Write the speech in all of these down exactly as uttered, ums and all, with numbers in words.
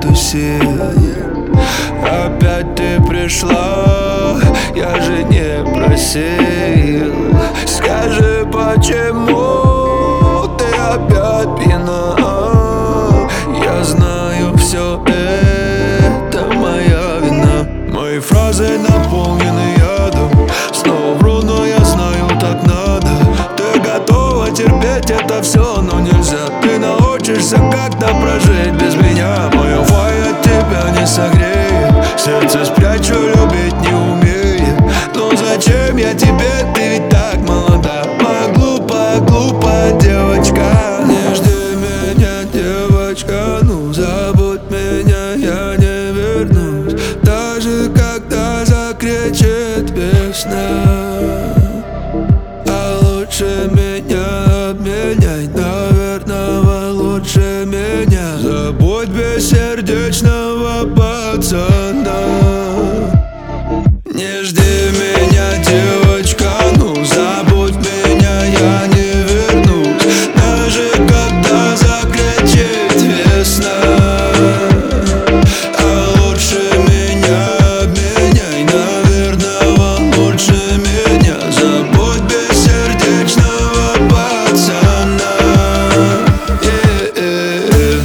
нету сил. Опять ты пришла, я же не просил. Скажи, почему ты опять пьяна? Я знаю, все это моя вина. Мои фразы наполнены ядом. Снова вру, но я знаю, так надо. Ты готова терпеть это все, но нельзя. Ты научишься как-то прожить без меня. Мою фай от тебя не согреет. Сердце спрячу, любить не умеет. Но зачем я тебе, ты ведь так молода. Моя глупая, глупая девочка. Не жди меня, девочка, ну забудь меня, я не вернусь. Даже когда закричит весна. А лучше меня обменяй, наверное, лучше меня. Забудь бессердечного пацана. Не жди меня, девочка, ну забудь меня, я не вернусь. Даже когда закричит весна. А лучше меня обменяй, наверное, лучше меня. Забудь бессердечного пацана. Yeah-yeah.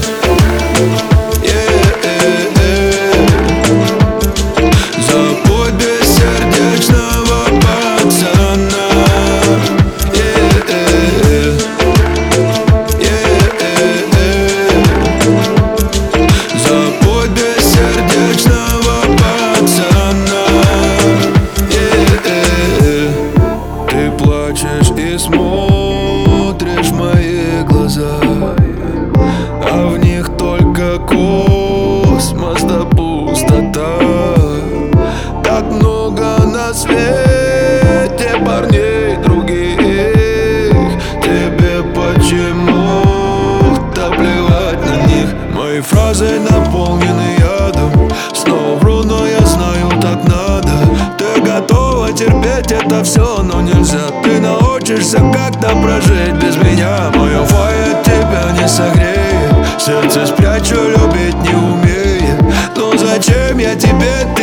Забудь бессердечного пацана. Yeah-yeah. Забудь бессердечного пацана. Yeah-yeah. Ты плачешь и смотришь в мои глаза, а в них только космос да пустота. Так много на свете парней других. Тебе почему-то плевать на них. Мои фразы наполнены ядом. Снова вру, но я знаю, так надо. Ты готова терпеть это все, но нельзя. Ты научишься как-то прожить без меня. Мое фай от тебя не согреет. Сердце спрячу, любить не умеет. Ну зачем я тебе, ты